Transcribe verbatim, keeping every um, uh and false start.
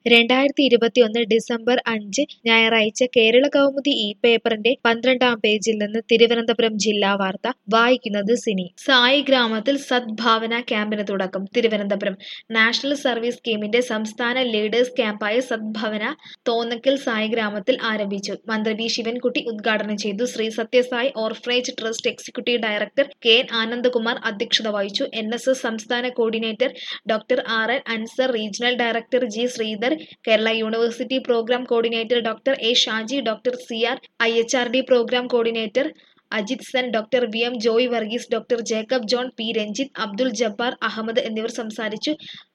രണ്ടായിരത്തി ഇരുപത്തിയൊന്ന് ഡിസംബർ അഞ്ച് ഞായറാഴ്ച കേരള കൗമുദി ഈ പേപ്പറിന്റെ പന്ത്രണ്ടാം പേജിൽ നിന്ന് തിരുവനന്തപുരം ജില്ലാ വാർത്ത വായിക്കുന്നത് സിനി. സായി ഗ്രാമത്തിൽ സദ്ഭാവന ക്യാമ്പിന് തുടക്കം. തിരുവനന്തപുരം നാഷണൽ സർവീസ് സ്കീമിന്റെ സംസ്ഥാന ലീഡേഴ്സ് ക്യാമ്പായ സദ്ഭവന തോന്നക്കൽ സായി ഗ്രാമത്തിൽ ആരംഭിച്ചു. മന്ത്രി വി ശിവൻകുട്ടി ഉദ്ഘാടനം ചെയ്തു. Sri Sathya Sai orphanage trust executive director K N Anandakumar അധ്യക്ഷത വഹിച്ചു. എൻ എസ് എസ് സംസ്ഥാന coordinator doctor R N Ansar, regional director G Sreedhar, Kerala university program coordinator doctor A Shaji, doctor C R, I H R D program coordinator Ajith Sen, doctor V M Joy Varghese, doctor Jacob John, P Ranjith, Abdul Jabbar Ahmed എന്നിവർ സംസാരിച്ചു.